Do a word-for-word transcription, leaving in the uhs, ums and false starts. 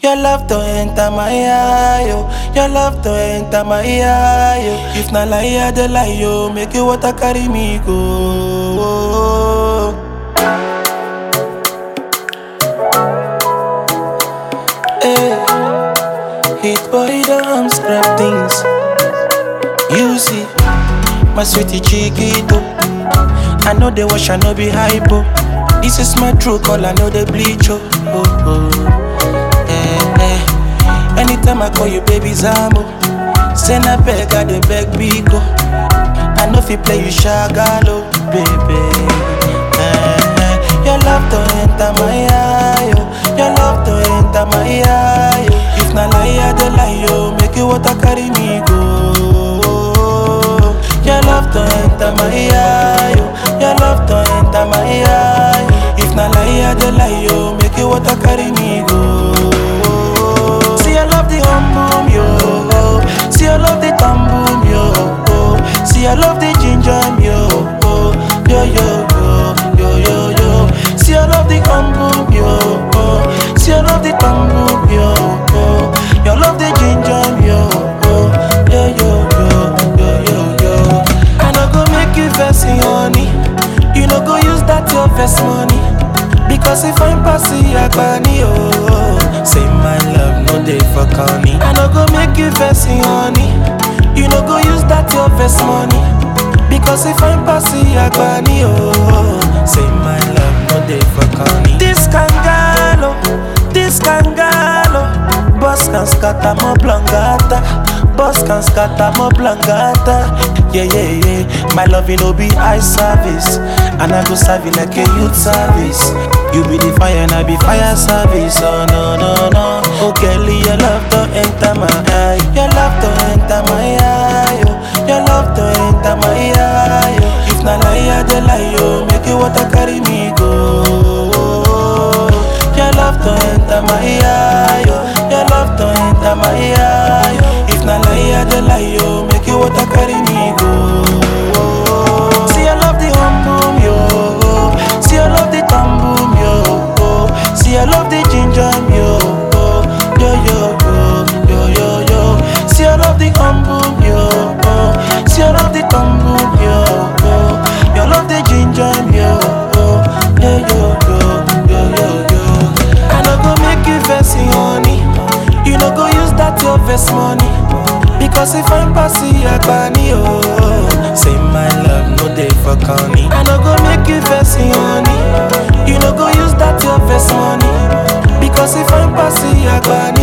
Your love to enter my eye, yo. Your love to enter my eye, yo. If na lie, I dey lie, yo. Make you water carry me go. Hey, hit boy don't scrap things. You see, my sweetie chiquito. I know they wash, I know be hypo. This is my true call, I know they bleach, oh, oh, oh. Eh, eh. Anytime I call you baby Zambo, send a beg, I dey beg Biko. I know if you play you shagalo, baby. Eh, eh. Your love to enter my eye, yo. Your love to enter my eye, yo. If na lie, I dey lie, yo. Make you water carry me go. Your love to enter my eye, yo. Your love to enter my eye. If na lie, I dey lie, yo. Make you water carry me go. See I love the hum boom, yo. See I love the thumb boom, yo. See I love the ginger, yo. Yo yo yo yo yo yo. See I love the hum boom, yo. See I love the thumb boom, yo. You love the ginger, yo. Yo yo yo yo yo yo. I no go make you vex, honey. You no go use that your first money. Because if I'm passing Agbani, oh, say my love, no day for corny. I no go make you vex, honey. You no go use that your first money. Because if I'm passing Agbani, oh, say my love, no day for corny. This kangalo, this kangalo, boss can scatter mo blangata. Boss can scatter mo blangata. Yeah, yeah, yeah. My love, you know, be eye service. And I go serve you like a youth service. You be the fire and I be fire service. Oh, no, no, no. Oh, Kelly, your love to enter my eye. Your love to enter my eye, yo. Your love to enter my eye, yo. If na lie, I dey lie, yo. Make you water carry me go. Your love to enter my eye, yo. Your love to enter my eye, yo. If na lie, I dey lie, yo. Make you water carry me go. See I love the hum boom, yo. See I love the thumb boom, yo. See I love the ginger, yo. Yo yo yo yo yo yo. See I love the hum boom, yo. See I love the thumb boom, yo. You love the ginger, yo. Yo yo yo yo yo yo. I no go make you vex, honey. You no go use that your first money. Because if I'm passing Agbani, oh, say my love, no day for corny. I no go make you vex, honey. You no go use that your first money. Because if I'm passing Agbani,